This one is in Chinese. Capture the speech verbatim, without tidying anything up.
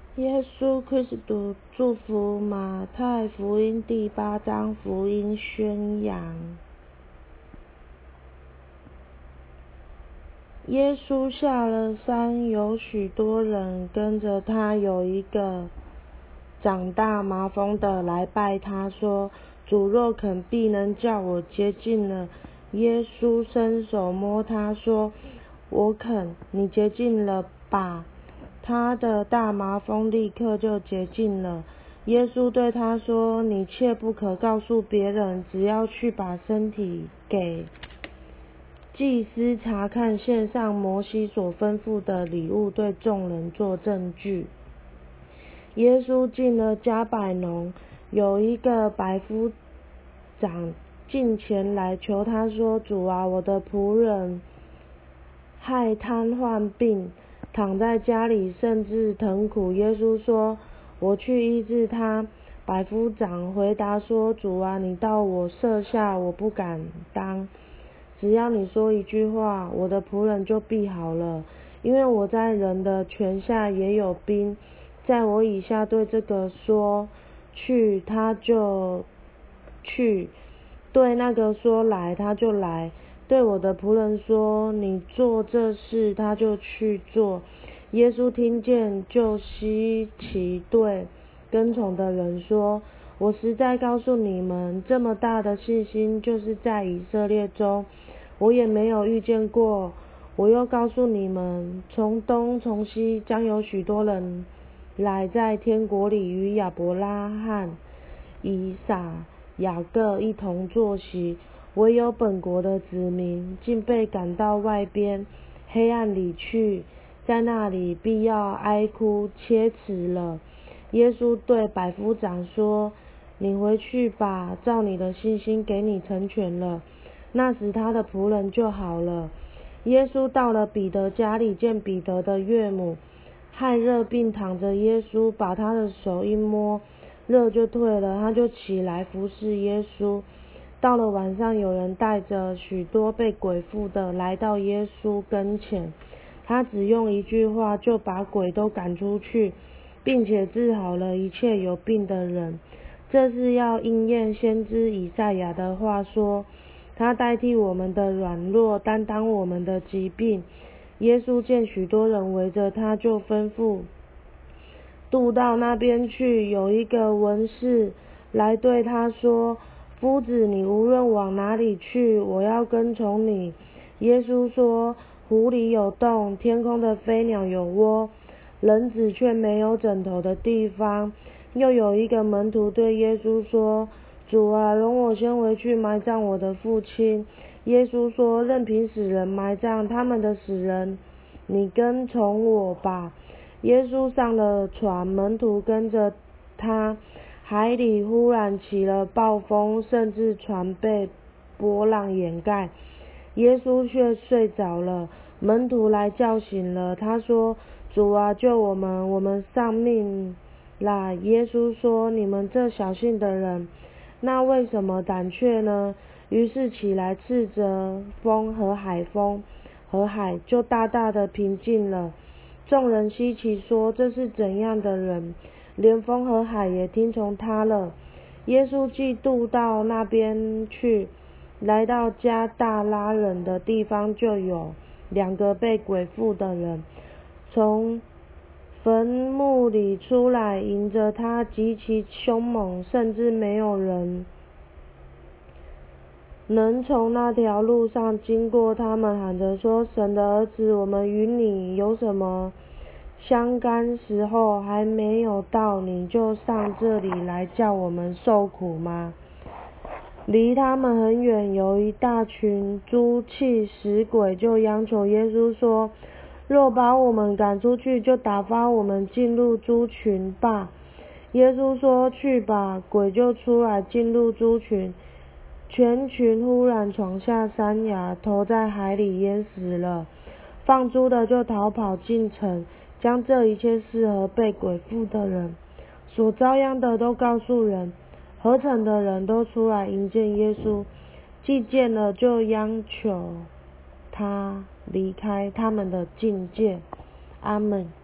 耶稣基督祝福马太福音第八章福音宣扬。耶稣下了山，有许多人跟着他。有一个长大麻风的来拜他，说：主若肯，必能叫我洁净了。耶稣伸手摸他，说：我肯，你洁净了吧。他的大麻风立刻就洁净了。耶稣对他说：你切不可告诉别人，只要去把身体给祭司查看，献上摩西所吩咐的礼物，对众人做证据。耶稣进了迦百农，有一个百夫长近前来求他说：主啊，我的仆人害瘫痪病，躺在家里，甚至疼苦。耶稣说：我去医治他。百夫长回答说：主啊，你到我舍下，我不敢当。只要你说一句话，我的仆人就必好了。因为我在人的权下也有兵，在我以下对这个说去，他就去；对那个说来，他就来。对我的仆人说，你做这事，他就去做。耶稣听见，就稀奇，对跟从的人说：我实在告诉你们，这么大的信心，就是在以色列中，我也没有遇见过。我又告诉你们，从东从西将有许多人来，在天国里与亚伯拉罕、以撒、雅各一同坐席。唯有本国的子民，竟被赶到外边黑暗里去，在那里必要哀哭切齿了。耶稣对百夫长说：你回去吧，照你的信心给你成全了。那时他的仆人就好了。耶稣到了彼得家里，见彼得的岳母害热病躺着。耶稣把他的手一摸，热就退了，他就起来服侍耶稣。到了晚上，有人带着许多被鬼附的来到耶稣跟前，他只用一句话就把鬼都赶出去，并且治好了一切有病的人。这是要应验先知以赛亚的话，说：他代替我们的软弱，担当我们的疾病。耶稣见许多人围着他，就吩咐渡到那边去。有一个文士来对他说：夫子，你无论往哪里去，我要跟从你。耶稣说：湖里有洞，天空的飞鸟有窝，人子却没有枕头的地方。又有一个门徒对耶稣说：主啊，容我先回去埋葬我的父亲。耶稣说：任凭死人埋葬他们的死人，你跟从我吧。耶稣上了船，门徒跟着他。海里忽然起了暴风，甚至船被波浪掩盖。耶稣却睡着了。门徒来叫醒了他，说：主啊，救我们，我们丧命啦。耶稣说：你们这小信的人，那为什么胆怯呢？于是起来斥责风和海风，和海就大大的平静了。众人稀奇说：这是怎样的人，连风和海也听从他了。耶稣既渡到那边去，来到加大拉人的地方，就有两个被鬼附的人从坟墓里出来，迎着他，极其凶猛，甚至没有人能从那条路上经过。他们喊着说：神的儿子，我们与你有什么相干？时候还没有到，你就上这里来叫我们受苦吗？离他们很远，有一大群猪气死鬼，就央求耶稣说：若把我们赶出去，就打发我们进入猪群吧。耶稣说：去吧。鬼就出来进入猪群，全群忽然闯下山崖，投在海里淹死了。放猪的就逃跑进城，将这一切事和被鬼附的人所遭殃的都告诉人。合城的人都出来迎接耶稣，既见了，就央求他离开他们的境界。阿们。